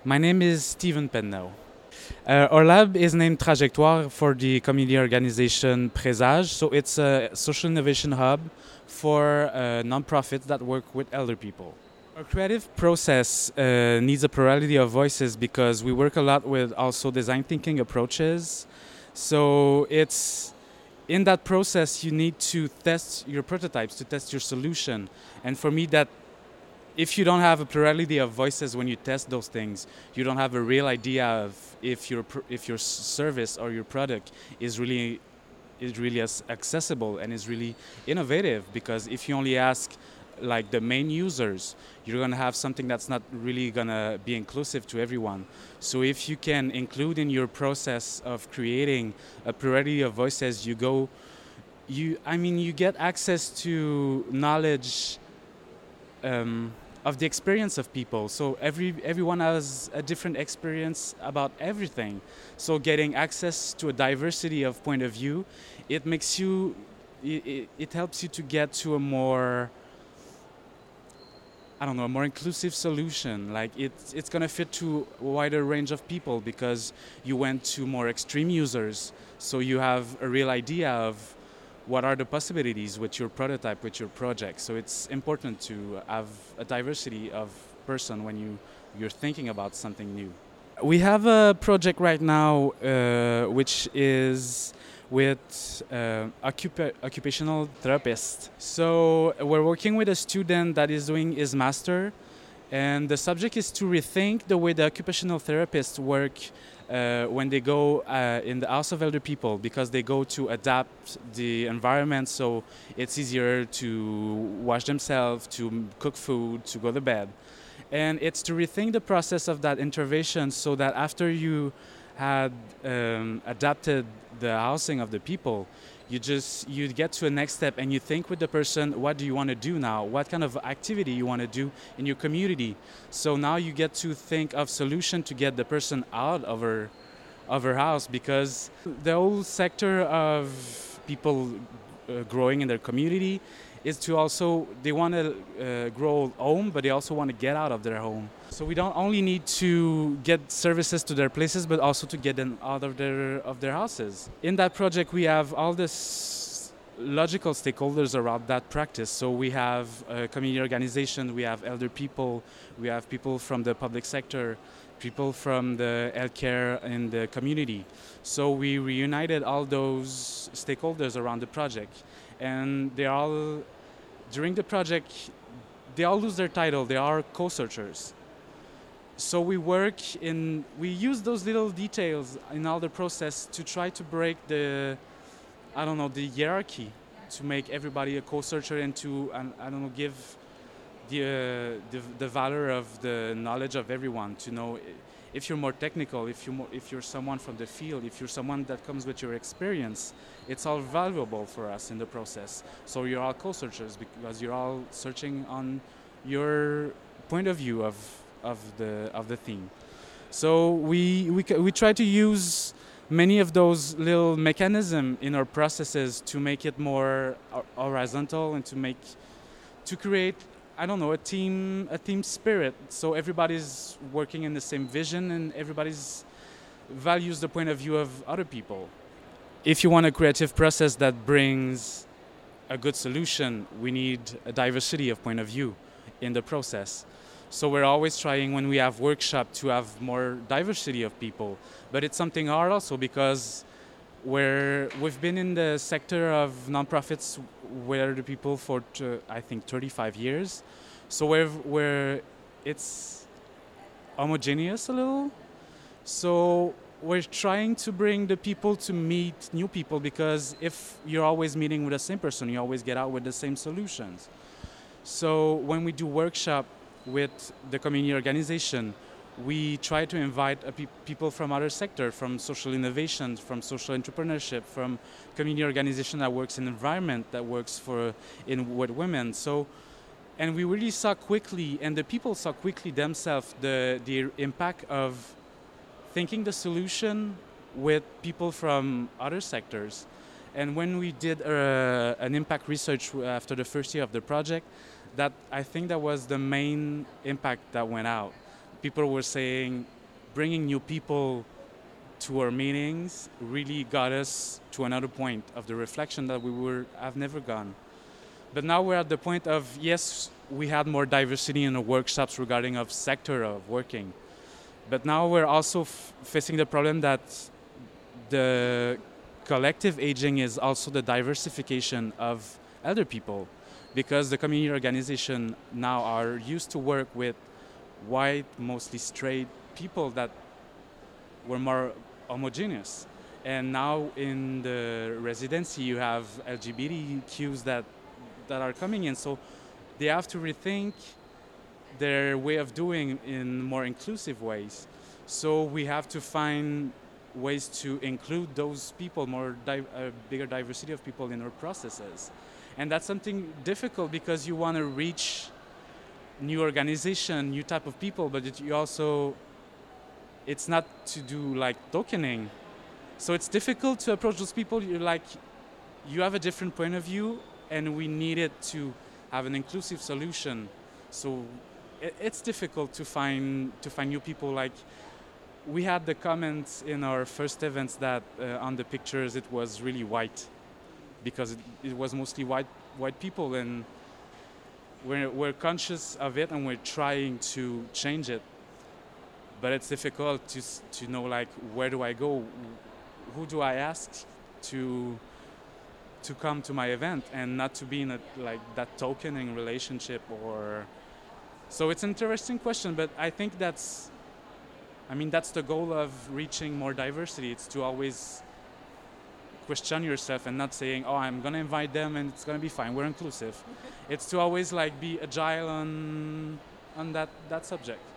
My name is Steven Penno. Our lab is named Trajectoire for the community organization Présage. So it's a social innovation hub for nonprofits that work with elder people. Our creative process needs a plurality of voices because we work a lot with also design thinking approaches. So it's in that process you need to test your prototypes, to test your solution. And for me, that if you don't have a plurality of voices when you test those things, you don't have a real idea of if your service or your product is really accessible and is really innovative. Because if you only ask like the main users, you're gonna have something that's not really gonna be inclusive to everyone. So if you can include in your process of creating a plurality of voices, you get access to knowledge. Of the experience of people. So everyone has a different experience about everything. So getting access to a diversity of point of view, it helps you to get to a more, I don't know, a more inclusive solution. Like it's gonna fit to a wider range of people because you went to more extreme users. So you have a real idea of what are the possibilities with your prototype, with your project. So it's important to have a diversity of person when you're thinking about something new. We have a project right now which is with occupational therapist. So we're working with a student that is doing his master, and the subject is to rethink the way the occupational therapists work when they go in the house of elder people, because they go to adapt the environment so it's easier to wash themselves, to cook food, to go to bed. And it's to rethink the process of that intervention so that after you had adapted the housing of the people, you get to a next step and you think with the person, what do you want to do now? What kind of activity you want to do in your community? So now you get to think of solution to get the person out of her house, because the whole sector of people growing in their community is to also, they want to grow home, but they also want to get out of their home. So we don't only need to get services to their places, but also to get them out of their houses. In that project, we have all this logical stakeholders around that practice. So we have a community organization, we have elder people, we have people from the public sector, people from the healthcare in the community. So we reunited all those stakeholders around the project, and during the project, they all lose their title. They are co-searchers. So we use those little details in all the process to try to break the hierarchy, to make everybody a co-searcher and to, give the value of the knowledge of everyone, to know if you're more technical, if you're someone from the field, if you're someone that comes with your experience, it's all valuable for us in the process. So you're all co-searchers because you're all searching on your point of view of the theme. So we try to use many of those little mechanisms in our processes to make it more horizontal and to create, a team spirit. So everybody's working in the same vision and everybody's values the point of view of other people. If you want a creative process that brings a good solution, we need a diversity of point of view in the process. So we're always trying, when we have workshop, to have more diversity of people. But it's something hard also because we've been in the sector of nonprofits where the people for I think 35 years. So where it's homogeneous a little. So we're trying to bring the people to meet new people, because if you're always meeting with the same person, you always get out with the same solutions. So when we do workshop with the community organization, we try to invite people from other sectors, from social innovation, from social entrepreneurship, from community organization that works in environment, that works with women. So, and we really saw quickly, and the people saw quickly themselves, the impact of thinking the solution with people from other sectors. And when we did an impact research after the first year of the project, I think that was the main impact that went out. People were saying, bringing new people to our meetings really got us to another point of the reflection that we were have never gone. But now we're at the point of, yes, we had more diversity in the workshops regarding of sector of working, but now we're also facing the problem that the collective aging is also the diversification of elder people, because the community organization now are used to work with white, mostly straight people that were more homogeneous. And now in the residency, you have LGBTQs that are coming in. So they have to rethink their way of doing in more inclusive ways. So we have to find ways to include those people, bigger diversity of people in our processes. And that's something difficult because you want to reach new organization, new type of people, but you also, it's not to do like tokening. So it's difficult to approach those people. You're like, you have a different point of view, and we needed to have an inclusive solution. So it's difficult to find new people. Like, we had the comments in our first events that on the pictures it was really white, because it was mostly white people, and we're conscious of it and we're trying to change it. But it's difficult to know, like, where do I go? Who do I ask to come to my event, and not to be in that tokening relationship? Or so it's an interesting question, but I think that's the goal of reaching more diversity. It's to always question yourself and not saying, oh, I'm gonna invite them and it's gonna be fine, we're inclusive. It's to always be agile on that subject.